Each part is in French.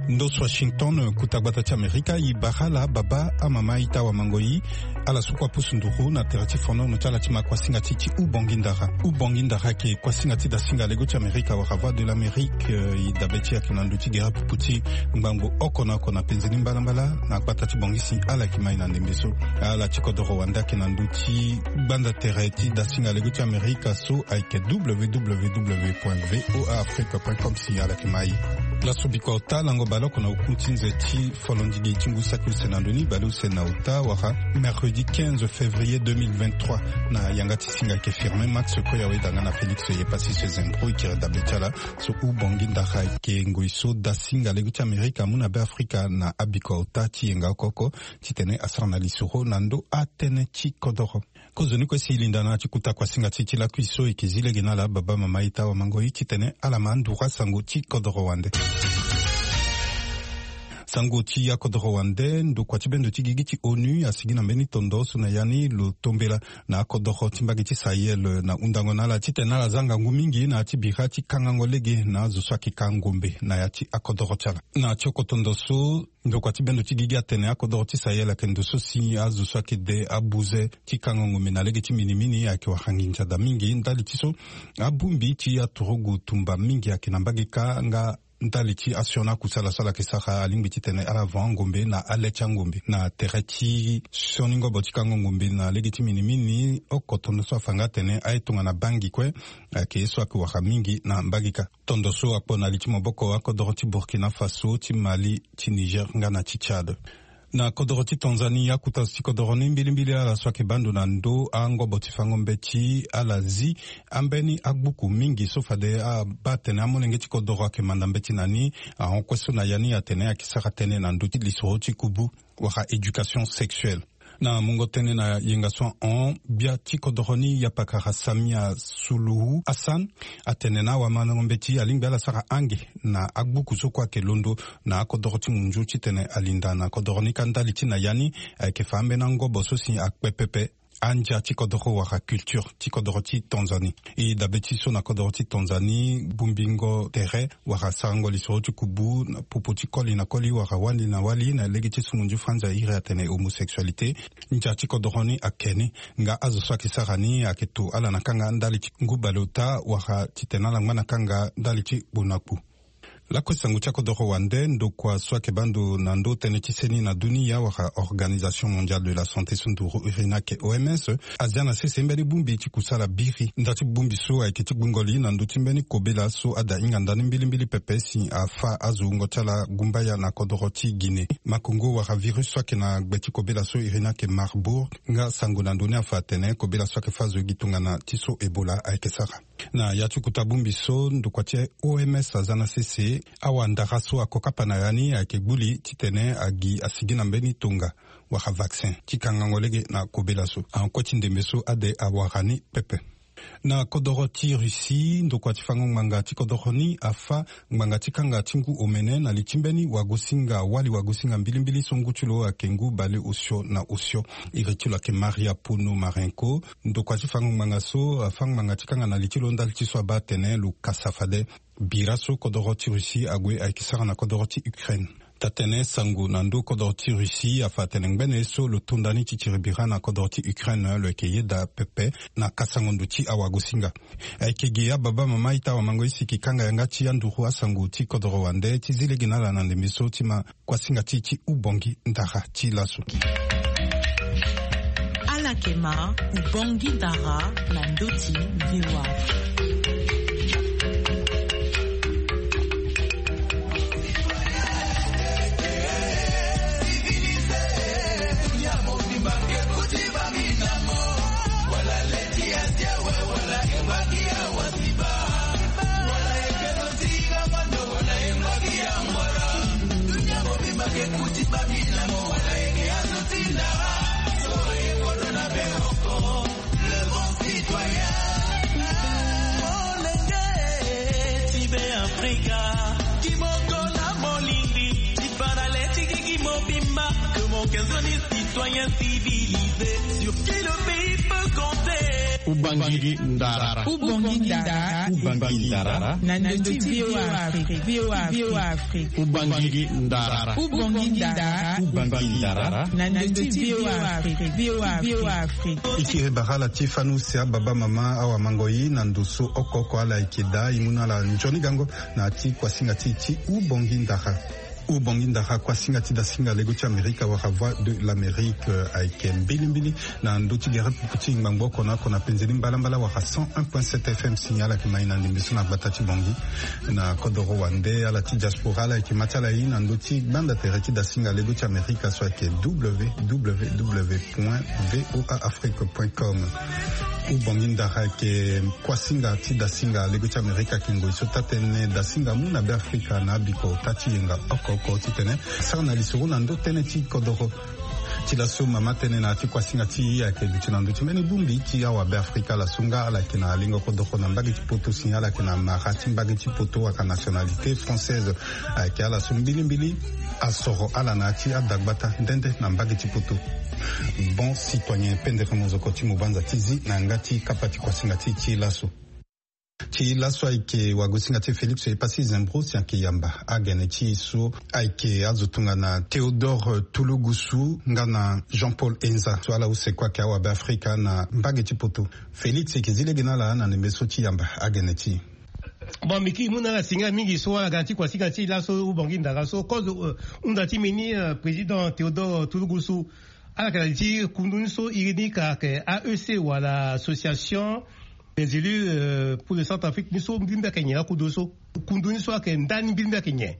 Ndos Washington kutagbata Amerika ibahala baba amama ita wa mangoi ala sukwa pusunduru na terati fono notala tima kwa singati ti ubongindara ke kwa singati da singa lego ti Amerika wa rava de l'Amérique idabeti ya kinanduti gera puputi mbango okona penzini mbala na kwatati bongisi ala kimai na ndembeso ala chikodoro wanda kinanduti banda terati da singa lego ti Amerika so aike www.voaafrica.com si ala kimai la subiko talango baloko na ukuntinze ti folondigi tingusa kulsenandoni baluse na uta waka mercredi 15 février 2023 na yangati singa ke firme max koya wedanga na Félix yepasi se zembro ikira dabetala so ubongi ndaka ke ngoiso da singa leguti Amerika muna be Afrika na abiko uta ti yenga koko titene asana lisuro nando atene ti kodoro kozoni kwesi ilindana chikuta kwa singa ti la kuiso ikizile genala baba mama ita wa mangoi titene alamandura sango ti kodoro wande sango ti ya kodoro wande ndo kwa tibendo ti gigi ti ONU asigina mbeni tondo suna yani lo tombela na kodoro timbagi ti Sahel na undango na la tite na la zanga ngumingi na ti bira ti kangango lege na zo swaki kangombe na ya ti akodoro chala na choko tondo so ndo kwa tibendo ti gigi atene akodoro ti Sahel akendo so si azo swaki de abuze ti kangongombe na lege ti minimini ake wahanginja da mingi ndali ti so abumbi ti aturugu tumba mingi ake nambagi ka nga ntali ti asiona kusala sala kisaka alingbi ti tene ala van ngombe na alecha ngombe na tereti soningo botika ngombe na legiti minimini okotondo so afanga tene aitunga na bangi kwe ke so akwa mingi na mbagika tondo so akpona liti moboko akodoro ti Burkina Faso ti Mali ti Niger ngana ti Chad na kodoro ti Tanzania kuta si kodoro ni mbili ala swake bandu na ndo ango botifango mbeti ala zi ambeni agbuku mingi sofade a batene amonenge ti kodoro ake manda mbeti nani a onkweso na yani atene akisaka tene na ndo ti lisoro ti kubu waka éducation sexuelle na mungo tene na yenga soin on bia ti kodoroni yapakara Samia Suluhu Hassan atene na wa manongombeti alingi ala saka ange na agbuku so kwa ke londo na kodoroti munju ti tene alinda na kodoroni kandali ti na yani ke fambe na ngobo so si akpepepe anja ti kodoro waka culture ti kodoro ti Tanzanie e dabeti so na kodoro ti Tanzanie bumbingo tere waka sarango lisoro ti kubu na popo ti koli na koli waka wali na wali na legi ti sumunju franza ire atene homosexualité nja ti kodoro ni akene nga azo so ake sarani ake to ala na kanga ndali ti ngubalota waka ti tena langma na kanga ndali ti bunaku la kwesangu cha kodoro wande ndo kwa swake bandu na ndo tene tiseni na dunia waka Organisation Mondiale de la Santé sunduru urina ke OMS aziana sese mbeni bumbi ti kusala biri ndati bumbi so aike ti gbungoli na ndo timbeni kobela so ada inga ndani mbili pepesi afa azungo chala gumbaya na kodoro ti Guinée makongo waka virus swake na gbeti kobela so urina ke Marburg nga sango na ndoni afa tene kobela swake fazo gitunga na tiso Ebola aike sara na yatu kutabumbi so ndo kwa tie OMS azana sese awa ndaraso akoka na yani akeguli titene agi asigina mbeni tunga waka vaccin tikangangolege na kobela so ankwati ndembeso ade awarani pepe na kodoro ti Russie ndo kwa tifango nganga ti kodoro ni afa nganga ti kanga tingu omene na litimbeni wagosinga mbili songutulo akengu bale osio na osio iretula ke Maria Puno Marenko ndo kwa tifango nganga so afa nganga ti kanga na litilo ndal ti so abatene lu kasafade biraso kodoro ti Russie agwe aikisara na kodoro ti Ukraine tatene sangu na ndo kodoro ti Russie afatene ngbene so lo tundani ti tiribira na kodoro ti Ukraine lo ekeye da pepe na kasangondo ti awagosinga aikegeya baba mama ita wa mango isi kikanga yanga ti anduru asangu ti kodoro wande ti zile ginala na ndembeso ti ma kwasinga ti ubongi ndara ti laso alakema ubongi ndara na ndoti VOA Ubangiri Ndara. Ubongi Ndara. Ubangiri Ndara. Nandoti VOA Afrique. Ubangiri Ndara. Ubongi Ndara. Ubangiri Ndara. Nandoti VOA Afrique. Ikire Barala Tifanu Sia Baba Mama Awa Mangoyi Nandusu Okoko Ala Ikeda Imuna la Njoni Gango na ti kwa singa ti Ubongi Ndara. Ubongi Ndara kwa singa ti da singa lego ti Amerika wa voix de l'Amérique aike mbilimbili na ndoti gere puputi ngbango kona penzeli mbala wa 101.7 FM signala ki maina ndimbiso na batati bongi na kodoro wande ala ti diaspora la ki matala yi na ndoti banda tereti da singa lego ti Amerika so ke www.voaafrique.com. Ubongi Ndara ke kwa singa ti da singa lego ti Amerika ki ngoi so tatene da singa muna be Afrika na biko tati yenga oko titene sarna lisuru nando tene ti kodoro ti la so mama tene na ti kwa singa ti ya ke ti nando ti meni bumbi ti awa be Afrika la sunga ala ke na lingo kodoro na mbagi ti poto signala ke na mara ti mbagi ti poto aka nationalité française ke ala so mbili asoro ala na ti adagbata ndende na mbagi ti poto. Bon citoyen pendere mozoko ti mubanza tizi na ngati kapati kwa singa ti laso ti laso aike wagosinga ti Félix epasi zembro si anke yamba agene ti so aike azotunga na Théodore Tulugusu nga na Jean-Paul Enza so ala usekwa ke awa be Afrika na mbage ti poto Félix ekezile gena la na nembeso ti yamba agene ti bon miki muna la singa mingi so ala ganti kwa singa ti laso Ubongi Ndara so cause unda ti mini président Théodore Tulugusu ala kana ti kundun so irini ka ke AEC wala association des élus pour le Centrafrique niso mbimba Kenya kudoso kundu niso ke ndani mbimba Kenya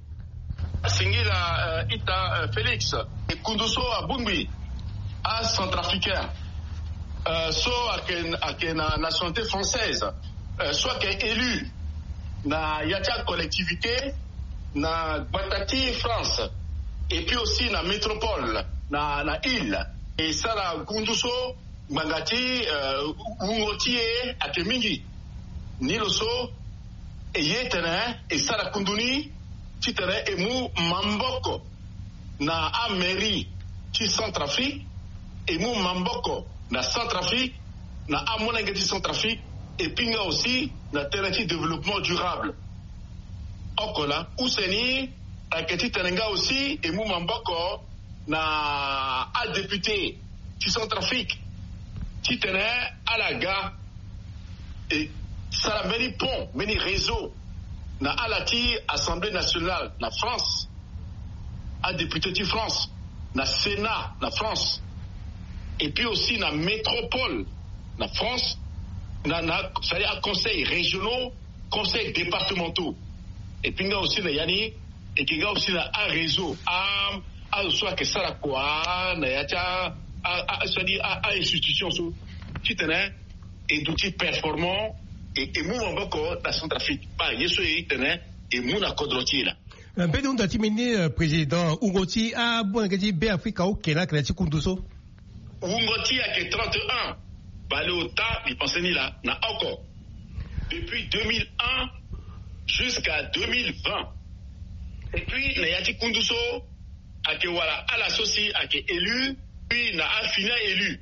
singila ita Félix kunduso abungbi a centrafricain so ake na nationalité française soit que élu na yatia collectivité na Batati France et puis aussi na métropole na île et ça la kunduso Mangati ungotie ate mingi niloso eyetene esara kunduni titere emu mamboko na ameri ti Centrafrique emu mamboko na Centrafrique na amonenge ti Centrafrique et pinga aussi na terrain ti développement durable okola useni aketi tenenga aussi emu mamboko na a député ti Centrafrique qui tenait à la gare et ça a many ponts, many réseaux na alati Assemblée nationale na France à député de France na Sénat na France et puis aussi na métropole na France c'est-à-dire à conseils régionaux, conseils départementaux et puis aussi na yani et qui a aussi na un réseau à soit que ça la quoi na yacha c'est-à-dire à institution qui tenait et d'outils performants et mouvement beaucoup la Centrafrique pas yeso et tenait et mouna kodroti là un peu d'onda timini président Ungoti a bon ngati be Afrika o kena kreti kunduso Ungoti a que 31 balé au ta il pensait ni là na encore depuis 2001 jusqu'à 2020 et puis na yati kunduso a que voilà à l'associé a que élu puis na affiné élu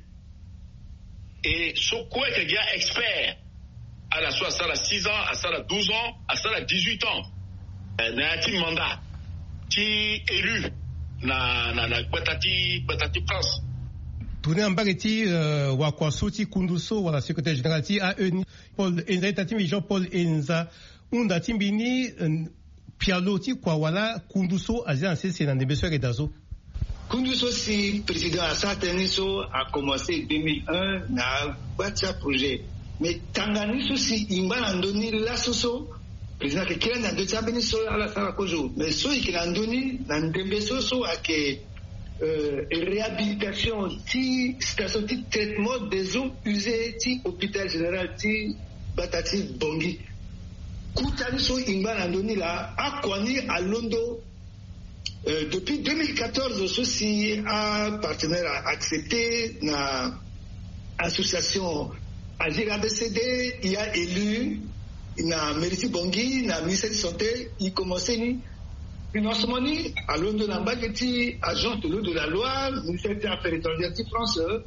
et ce quoi que il y a expert à la soit à ça 6 ans à ça 12 ans à ça 18 ans na un mandat qui élu na Batati France tourner en bagati wa kwasuti kunduso wala secrétaire général ti a Paul Enza tati Jean-Paul Enza unda timbini pialoti kwa wala kunduso azia c'est dans des besoins redazo Kunduso si président Asanteniso a commencé 2001 na batia projet mais Tanganiso si imbala ndoni la soso président que kila na dotia beniso ala sala kojo mais so ikila ndoni na ndembeso so ake réhabilitation ti station de traitement des eaux usées ti hôpital général ti Batati Bongi Kutaniso imbala ndoni la akwani a Londo. Depuis 2014, ceci a partenaire a accepté na association Agir ABCD, il a élu na Mériti Bongi, na ministère de santé, il commençait ni financement ni à Londres na bageti agent de l'eau de la loi, ministère des affaires étrangères de France,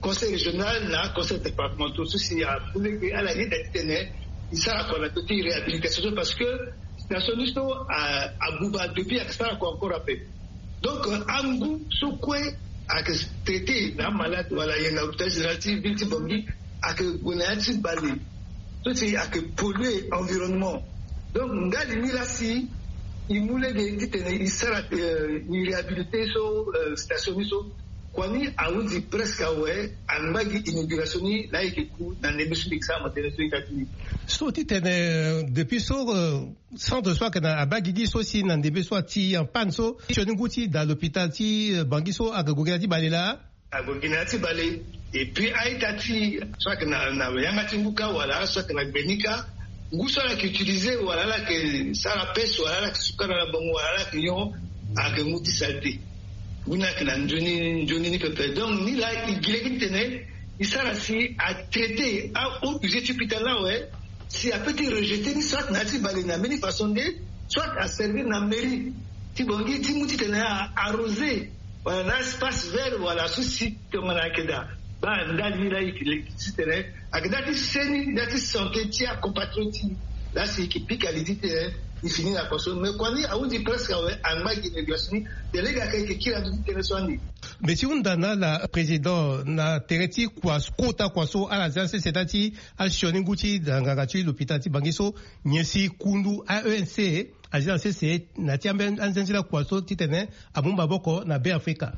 conseil régional na conseil départemental ceci a prouvé que à la ligne d'Atene il sera qu'on a toute réhabilitation parce que nationaliste à Bouba depuis à ça encore après donc Angu Sokwe a traité la malade voilà il y a un hôpital général Binti Bongi a que Gonati Bali tout c'est a que polluer environnement donc ngali milasi il voulait il sera une réhabilité sur station kwani awuzi presque ouais anbagi inauguration là et coup dans les mesures ça matériel états-unis so titene depuis sans de soi que na abagi so si nan debe so ti en panso chonunguti dans l'hôpital ti bangiso agogati balela agogati balé et puis aitati soit que na yangati nguka wala soit que na benika ngusala qui utiliser wala là que ça la pêche wala là que sukana la bango wala là que yon agemuti saleté Buna que Johnny ni peut donc ni là il tenait il sera ainsi à traiter au budget hôpital là ouais si a peut rejeter ni soit nati balena mais façon de soit à servir na mairie ti bongi ti muti tenait à arroser voilà espace vert voilà souci comme la keda ba ndali là il tenait à dati seni dati santé ti a compatriote là c'est qui pique à l'idée il finit la personne mais quand il a dit presque en magi négociation de les gars qui a dit intéressant mais si on donne la président na tereti kwa kota kwa so à l'agence c'est-à-dire à Shoninguti dans ngagati l'hôpital ti bangiso nyesi kundu AENC agence c'est na tiamben anzenzila kwa so titene abumba boko na be Africa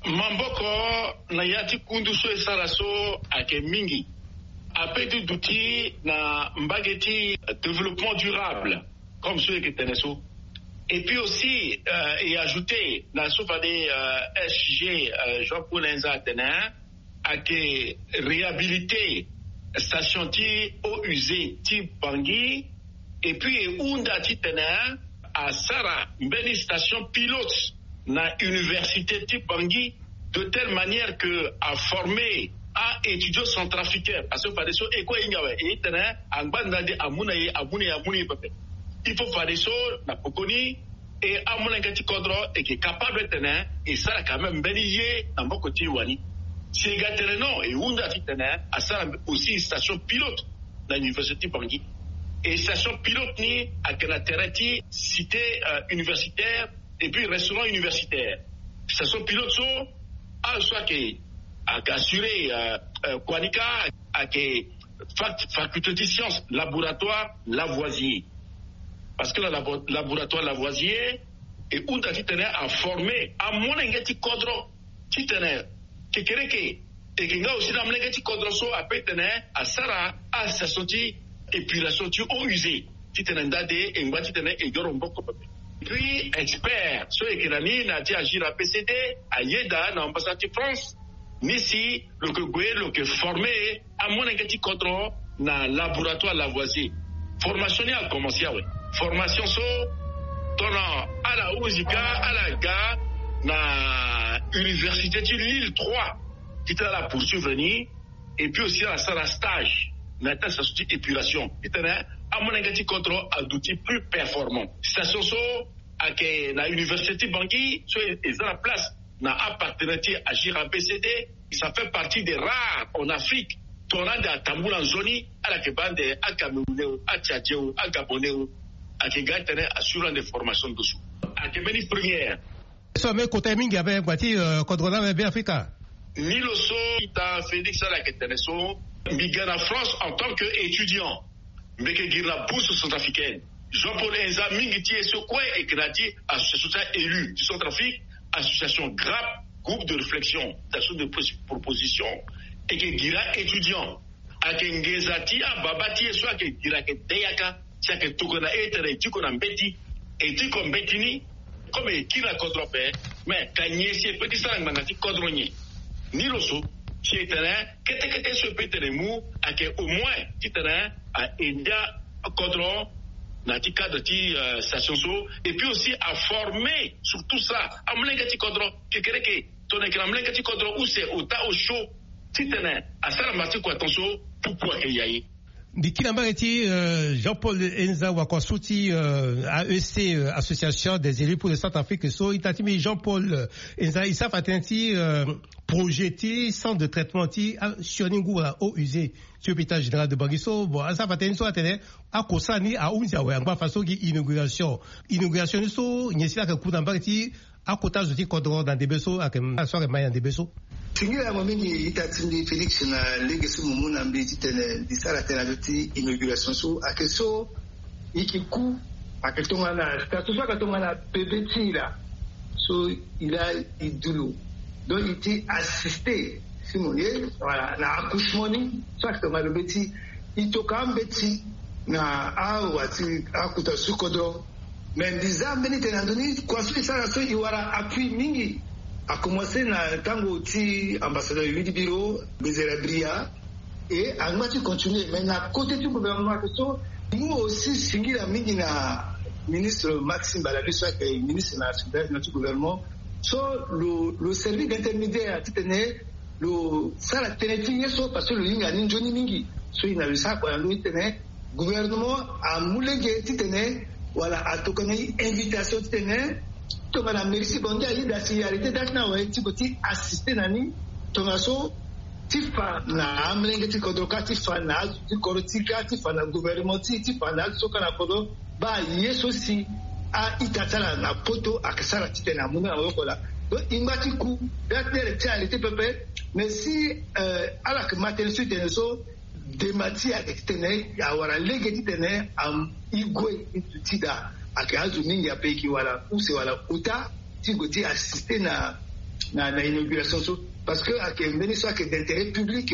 mamboko na yati kundu so esaraso ake mingi apeti d'outils na mbageti développement durable comme ceux qui étaient naissants. Et puis aussi, et ajouter, dans le SG Jean-Paul Enza Tenin, à que réhabiliter station eau usée type Bangui, et puis Ounda Tenin, à Sara, une station pilote dans l'université type Bangui, de telle manière que à former à étudiants centrafricains, parce que par des choses, et quoi il y a, et Tenin, en bas Amouni, il faut faire des choses, la Poconi, et à mon engagement cadre, et qui est capable de tenir, et ça, quand même, bélier, dans mon côté, Wani. Si les gars non, et où on a tenir, à ça, aussi, une station pilote, dans l'université Bangui. Et station pilote, ni, à Kenatereti, cité universitaire, et puis restaurant universitaire. Station pilote, soit qui, à assurer, Kwanika, à qui, faculté de sciences, laboratoire, Lavoisier. Parce que le laboratoire Lavoisier et où tu tenais à former à mon engagement cadre qui tenait qui créait et qui a aussi dans mon engagement cadre so à tenir à Sarah à sa sortie et puis la sortie eau usée qui tenait d'adé et moi qui tenait et gorombo comme puis expert ceux qui n'ont n'a dit agir à PCD à Yeda dans l'ambassade de France ici le que formé à mon engagement cadre dans laboratoire Lavoisier formation a commencé oui formation so donnant à la Ouzika, à la GA, na université de Lille 3, qui était là pour subvenir, et puis aussi à la salle à stage, na ta société épilation, qui était là, à mon engagement contrôle à d'outils plus performants. Station so, à la université Bangui, so, ils ont la place, na appartenanté à Gira BCD, ça fait partie des rares en Afrique, tournant de Tamboula en Zoni, à la Kebande, à Camerounais, à Tchadjéo, à Gabonais, à Kéga tenait assurant des formations dessous. À Kébéni première. So, mais côté mingi avait bâti contrôlant le Africa. Ni le so, Ita Félix à la Kétenesso, Miguel en France en tant qu'étudiant. Mais que dire la bourse centrafricaine. Jean-Paul Enza, Mingiti et Sokwe et Kenati, association élue du Centrafrique, association GRAP, groupe de réflexion, station de proposition, et que Gira étudiant. À Kengezati, à Babati et soit que Gira Deyaka. C'est que tout qu'on a été dit qu'on a bêti et dit qu'on bêtini comme qui l'a contrôlé mais quand il y a ces petits sangs magnétiques contrôlés ni le saut qui est là que ce petit mou à que au moins qui est là à India contrôle dans le cadre de station so et puis aussi à former sur tout ça à mon négatif contrôle que ton écran négatif contrôle où c'est au chaud qui est là à ça la matière quoi attention pour qu'il y ait Bikinambareti, Jean-Paul Enza Wakosouti, AEC, Association des élus pour le Centrafrique, so, itatimi Jean-Paul Enza, il savent atteindre, projeté, centre de traitement, sur Ningua, au usé, sur l'hôpital général de Bangiso, bon, ça va atteindre, à Kosani, à Ounziawe, en façon inauguration, so, il y a un coup d'embarquement, à côté de Kodro dans des besos, à un soir dans des besos. Singira mamini itatindi Felix na legacy mumuna mbiti tene disara tena joti inauguration so akeso ikiku aketonga na status akatonga na PBT là so il a idulu donc il était assisté Simonier voilà na accouchement ni so akatonga PBT itoka mbeti na awati akuta sukodro mais dizambe ni tena ndoni kwa sala so iwara appui mingi a commencé na tango ti ambassadeur Yudi Biro Bezera Bria et a continué mais na côté du gouvernement so nous aussi singira mingi na ministre Maxime Baladu soit que ministre national du gouvernement so le service d'intermédiaire titene le ça la tenir so parce que le linga ni joni mingi so il na le ça quoi nous tene gouvernement a moulege titene voilà a tokane invitation titene Tonga merci bondia ida si arrêté d'atna wa tikoti assister nani tonga so tifa na amlenge tikodroka tifa na tikorotika tifa na gouvernement tifa na soka na kodo ba yeso si a itatala na poto akasara titena muna wokola donc ingati ku d'ailleurs ti arrêté pepe mais si ala que matin sur teneso de matière externe ya wara lege titene am igwe tida akazu mingi ya peki wala use wala uta tigoti assister na inauguration so parce que akembeni so que d'intérêt public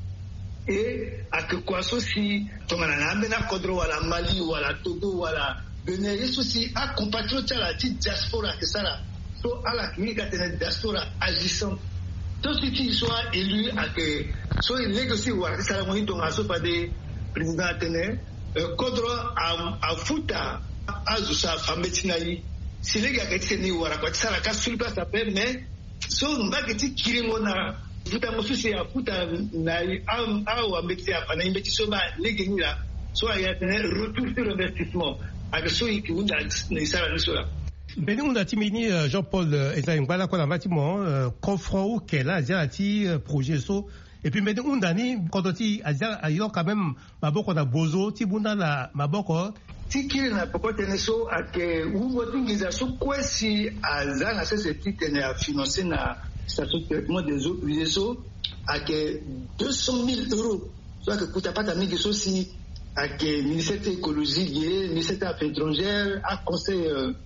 et akekwaso si tongana na mbena kodro wala Mali wala Togo wala Benin yeso si a compatriote la petite diaspora que ça là so ala kimika tena diaspora agissant tout ce qui soit élu ake so il négocie wala ça la moni tonga so pas des président tene kodro a futa azusa fambetinai silega keteni wara kwa tsara ka sulpa sape mais so mbaketi kiringo na futa mosusi ya futa na au ambeti hapa na imbeti so ba legeni la so ya tene retour sur investissement avec so ikunda na isara nisola Beni unda timini Jean-Paul Eza ngala kwa bâtiment confront ou qu'elle a ti projet so et puis beni unda ni kodoti azia ayo quand même maboko na bozo ti bunda la maboko tikiri na popote neso ake umotingiza so kwesi azana sese titene a financer na station de traitement des eaux usées so ake 200 000 euros so ake kutapata mingi so si ake ministère de l'écologie ministère des affaires étrangères à conseil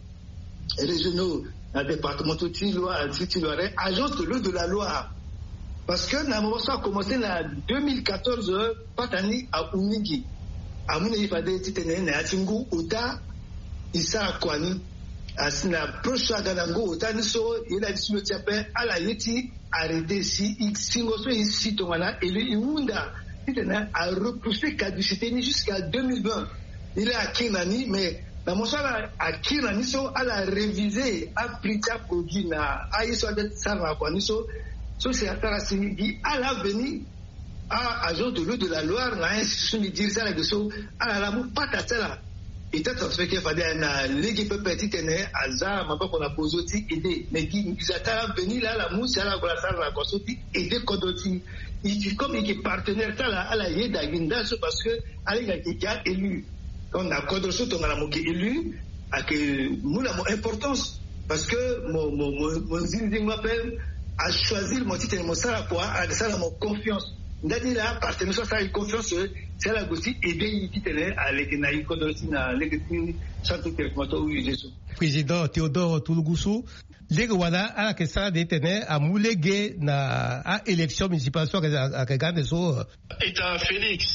régionaux na départementaux Tiloire agence de l'eau de la Loire parce que na moment ça a commencé na 2014 patani à Unigi amune ifade titene na atingu uta isa kwani asina procha ganango uta niso ila disino tiape ala yeti arrêté si singo so ici tongana et lui iunda titene a repoussé caducité jusqu'à 2020 il est à Kinani mais dans mon sala à Kinani so ala révisé appliquer produit na aiso de ça kwani so c'est atara singi ala veni à agent de l'eau de la Loire na institution de dire ça la question à la mou patatela et t'as transféré qu'il fallait na ligue petit tene azar ma pas qu'on a posé aussi aider mais qui nous a venir là la mou c'est la voilà ça la consoti aider kodoti il comme il est partenaire ça là à la yeda ginda parce que allez il a élu on a kodroso on a la moqué élu à que nous la importance parce que mon zine m'appelle à choisir mon titre mon ça quoi à ça la mon confiance ndani la partenaire ça une confiance c'est la gosi aider qui tene à l'ékenaï kodrosi na l'ékenaï centre de traitement où il président Théodore Toulougousou lege wala ala ke ça de tene a mulege na a élection municipale so a gande so eta Félix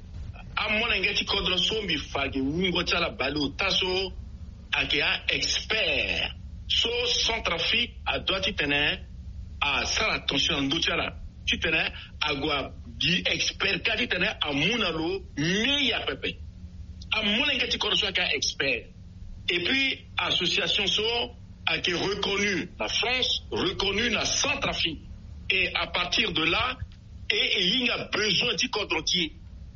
a mona ngeti kodroso mi fagi wingo tala balu taso ake a expert so Centrafrique a doit tene a ça attention ndotala titene agwa di expert ka titene amunalo mi ya pepe amuna ngeti korso ka expert et puis association so a été reconnue la France, reconnue la Centrafrique et à partir de là et il y a besoin du code entier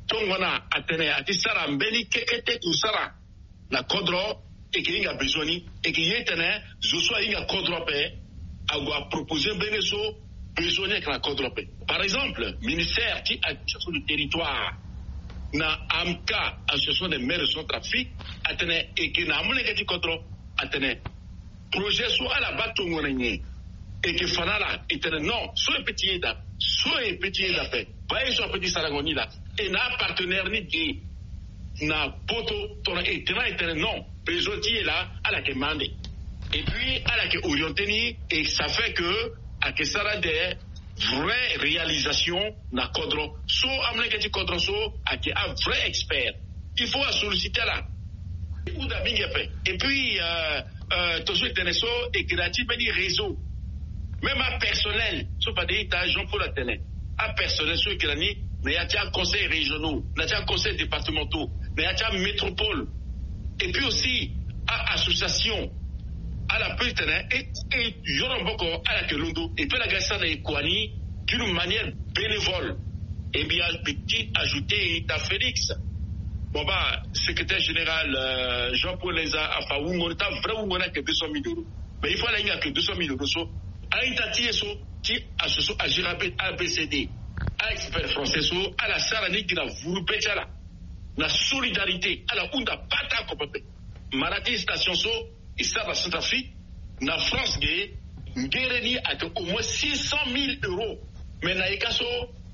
tongona atene ati sara mbeni kekete kusara na kodro et qu'il y a besoin et qu'il y ait je sois il y a kodro pe a proposer beneso besoin avec la kodro pe. Par exemple, ministère qui a sur le territoire na amka association des maires sans trafic atene et qui na amune kati kodro atene projet soit à la batongona ni et que fanala etene non soit petit da soit petit da pe pas soit petit sarangoni là et na partenaire ni di na poto ton etene non besoin est là à la demande et puis à la que orienté ni et ça fait que à que ça a des vraies réalisations na kodro so amene kati kodro so à que un vrai expert il faut solliciter là ou d'abinga pe et puis toujours intéressant et créatif ben réseau même à personnel sauf pas des Jean-Paul Atene à personnel sur qui l'année mais il y a un conseil régionaux il y a un conseil départementaux mais il y a un métropole et puis aussi à association à la petite et y'aura beaucoup à la Kelondo et puis la Grèce de Kwani d'une manière bénévole et bien petit ajouté à Félix bon bah secrétaire général Jean-Paul Leza a fait où on a vraiment que 200 000 euros mais il faut aller que 200 000 euros so à Itati so qui association à Girabet ABCD à expert français so à la Sarani qui a voulu péter là la solidarité à la Unda Pata Kopé Marati station so et ça va Centrafrique na France gay ngéreni à au moins 600 000 euros mais na ekaso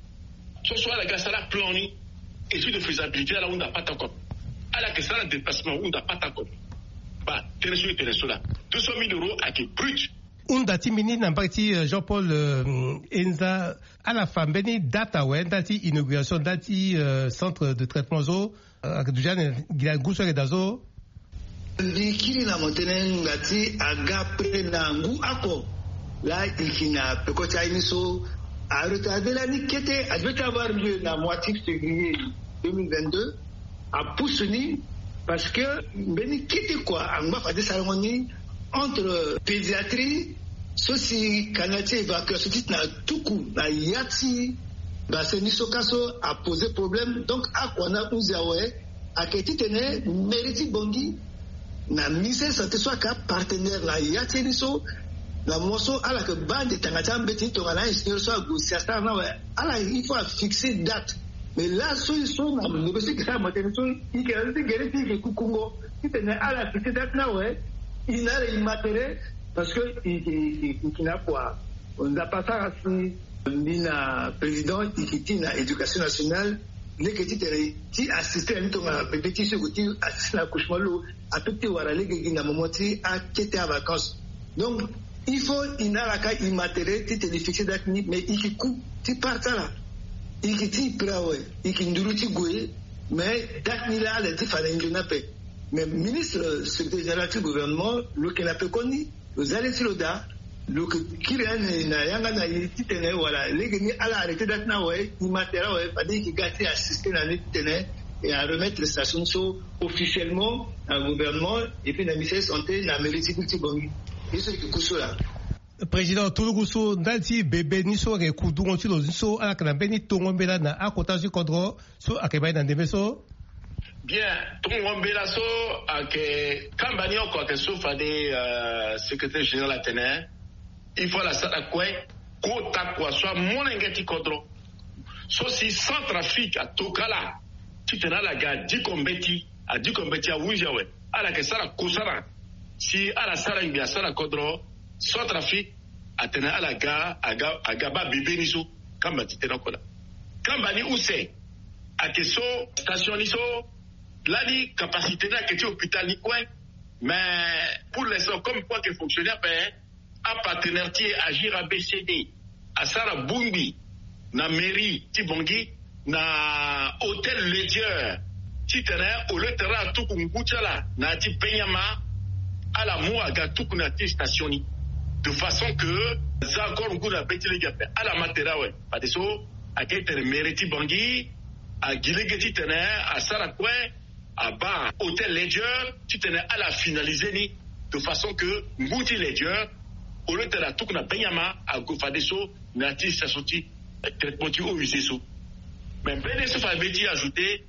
ce soit la gasala plani étude de faisabilité à la Unda Pata Kopé à la question de déplacement Unda Pata Kopé bah téléso là 200 000 euros à qui brut Unda timini na parti Jean-Paul Enza à la fin beni data ouais dati inauguration dati centre de traitement zo déjà Guillaume Goussoué dazo Likili na montene ngati aga prena ngu ako la ikina pekota iniso a retardé la nikete a devait avoir lieu na moitié février 2022 à Poussoni parce que beni kete quoi anga fa des cérémonies entre pédiatrie soci kanati évacuation na tuku na yati ba seniso kaso a posé problème donc akwana uzawe aketi tene mérite bongi na mise santé soit ka partenaire la yati so la moso ala que bande tangata mbeti to ala ingénieur soit goussiasta na ala il faut fixer date mais là so na négocier que ça matin so il que gere ti ke kukungo tene ala fixer date na il n'a immatéré parce que il n'a quoi on n'a pas ça si na président qui na éducation nationale les que ti assister à notre petit secouti assister à l'accouchement à tout wala les qui na momoti à quitter en vacances donc il faut il n'a la cas immatéré ti te fixer date mais il qui coupe ti parta là il qui ti prawe il qui nduru ti goye mais date ni là le ti fallait une paix mais ministre secrétaire général du gouvernement le qui n'a pas connu vous allez sur le da le qui na yanga na titene voilà les gagner à la arrêter date na ouais immatéré ouais pas dire qui gâter assister à titene et à remettre les stations so officiellement au gouvernement et puis la ministère santé na mérite petit bongi et c'est que Koussola président Toulougousou ndati bébé ni so ke kudu on tilo so ala kana beni tongombela na akota su kodro so akeba na ndemeso bien tongombela so ake kambani ko ke so fade secrétaire général Atene il faut la sala quoi kota kwa so monengeti kodro so si Centrafrique a tokala titena la ga dikombeti a wunjawe ala ke sala kusara si ala sala ngia sala kodro Centrafrique Atene ala ga agaba bébé niso kamba titena kola kamba ni use akeso station niso lali capacité na keti hôpital ni quoi mais pour l'instant comme quoi que fonctionnaire un partenaire qui agir à BCD à Sara Bungbi na mairie Tibongi na hôtel Ledger qui tenait au lieu terrain tout kunguchala na ti penyama à la moaga tout kunati stationi de façon que ça encore un coup de petit les gars à la matera ouais pas de so à quel mairie Tibongi à Gilegeti tenait à Sara quoi à bas hôtel Ledger tu tenais à la finaliser ni de façon que Ngouti Ledger au lieu de la tout na penyama à Gofadeso na ti sasoti traitement tu au useso Mais BNSF avait dit ajouter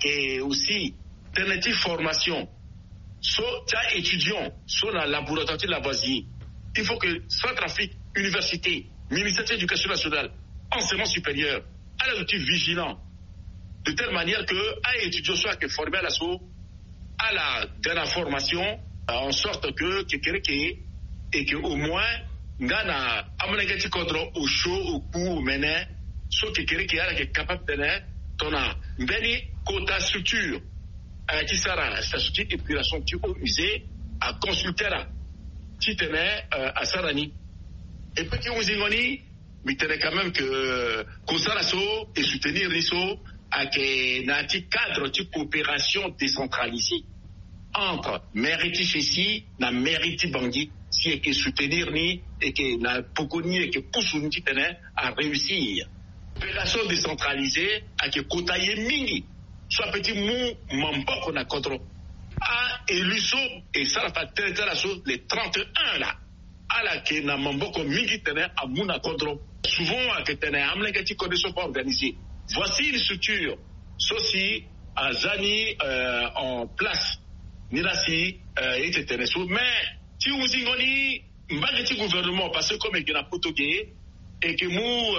aussi alternative formation. So, t'as étudiant sur la laboratoire de la Lavoisier. Il faut que Centrafrique, université, ministère de l'Éducation nationale, enseignement supérieur, à l'outil vigilant, de telle manière que les étudiants soient formés à l'assaut, à la dernière formation, en sorte que et que au moins ngana amanagati contre au chaud au coup au mené so que est capable de tona mbeni quota structure qui sera sa structure épuration tu au musée à consulter là qui tenait à Sarani et puis qui vous ingoni mais tenait quand même que consalaso et soutenir l'ISO à que nati cadre de coopération décentralisée entre mérite ici na mérite Bangui si et que soutenir ni et que na pokoni et que pousse ni tenait à réussir coopération décentralisée à que kotaye mingi soit petit mou mamboko na contrôle a éluso et ça la fait la chose les 31 là à la que na mamboko mingi tenait à muna contrôle souvent à que tenait amlengati condition pas organisée voici une structure ceci à Zani en place Nilasi était sous mais si vous y mbagati gouvernement parce que comme il y a portugais et que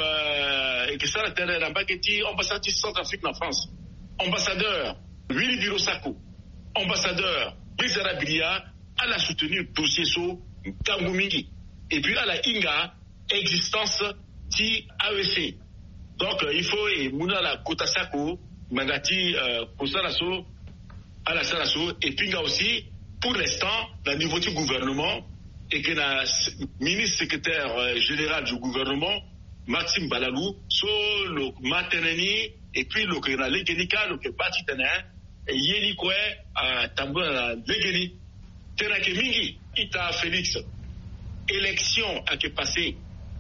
et que ça la terre mbagati ambassadeur Centrafrique en France ambassadeur Willy Birosako ambassadeur Bizarra Bilia à la soutenir dossier so Kangumingi et puis à la Inga existence ti AEC donc il faut et muna la Kotasako Mangati pour ça la so à la Salasso et puis aussi pour l'instant le niveau du gouvernement et que le ministre secrétaire général du gouvernement Maxime Balalou sur le Mateneni et puis le que la Legenika le que bâti tena et yeli quoi à tambo la Legeni tena que mingi ita Félix élection à que passer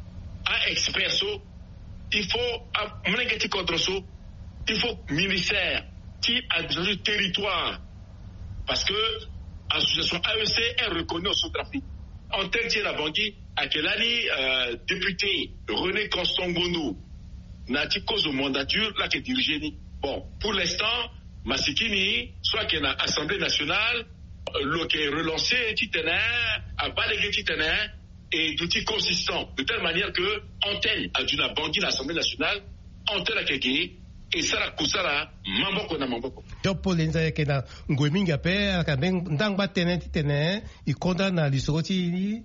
à expresso il faut mnengeti contre so il faut ministère qui a du territoire parce que l'association AEC est reconnue au Centrafrique. En tel que la Bangui, à quelle année député René Constant-Gono n'a dit cause de mandature là qui dirige. Bon, pour l'instant, Masikini, soit qu'il y a l'Assemblée nationale, le qui est relancé, titana, à balégué titana, et d'outils consistants, de telle manière que antenne a dû la Bangui, l'Assemblée nationale, antenne à Kégé, et ça la kusala mamboko na mamboko jopo lenza ke na ngominga pe ka ben ndangba tene i konda na lisoti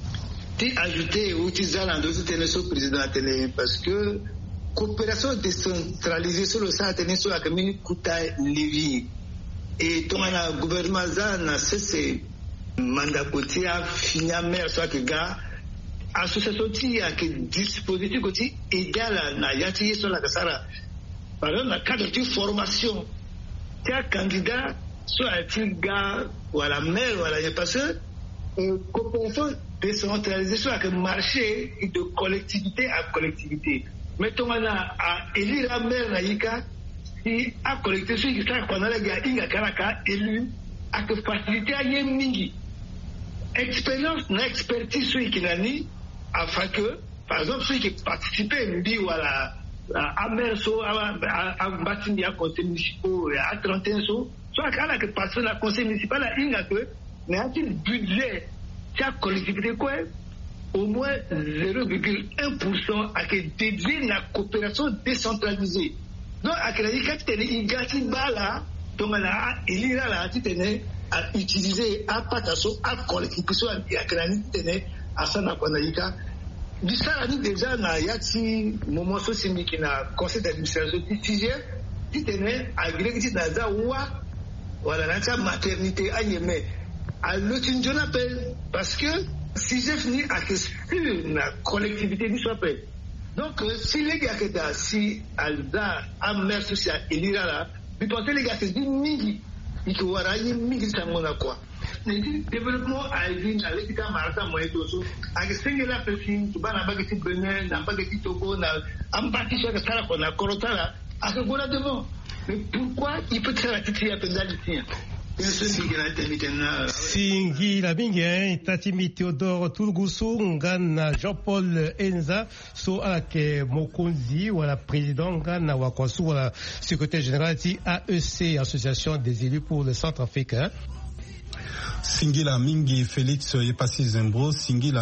ti ajouter utizala ndozi tene so président tene parce que coopération décentralisée sur le ça tene so akamini kuta levi et tongana gouvernement za na cesse mandat kotia finia mer so que ga association ti a que dispositif koti égal na yati so la kasara. Par exemple, dans le cadre de formation, tu as un candidat, soit un gars, ou à la mer, ou à la parce que coopération décentralisée, soit avec un marché de collectivité à collectivité. Mettons à élire la mer, si à collectivité, ceux qui sont pendant les gars, ils ont élu, à que faciliter à Yemingi. Expérience, expertise, ceux qui n'ont afin que, par exemple, ceux qui participaient, ou à la Amerso, à Batini, à conseil municipal, à 31 so, soit qu'à la personne à conseil municipal, à Inga que, mais a-t-il budget, chaque collectivité quoi, au moins 0,1% à que dédié la coopération décentralisée. Donc, à que la Igati Bala, donc il y a là, à utiliser à patasso, à collectivité, à que la à Sanakwanaïka. Bisarani déjà na yati moment sosimi qui na conseil d'administration du sixième qui tenait à grégiti naza wa voilà la maternité à Yémen à l'autre appelle parce que si j'ai fini à que sur la collectivité du appel donc si les gars que si alza amer social elira là vous pensez les gars c'est du midi il faut voir ailleurs midi ça mon quoi le développement a été dans l'état marasa moyen doso avec singular person tu bana bagati Benin na bagati Togo na ambati sur que ça qu'on a corota là à ce bon devant mais pourquoi il peut faire la titria pendant singila mingi tatimi Theodore Tulugusu ngana Jean-Paul Enza so alake mokonzi wala président ngana wakwasu wala secrétaire général ti AEC, association des élus pour le centre africain. Singila mingi Félix Yepasi Zembro singila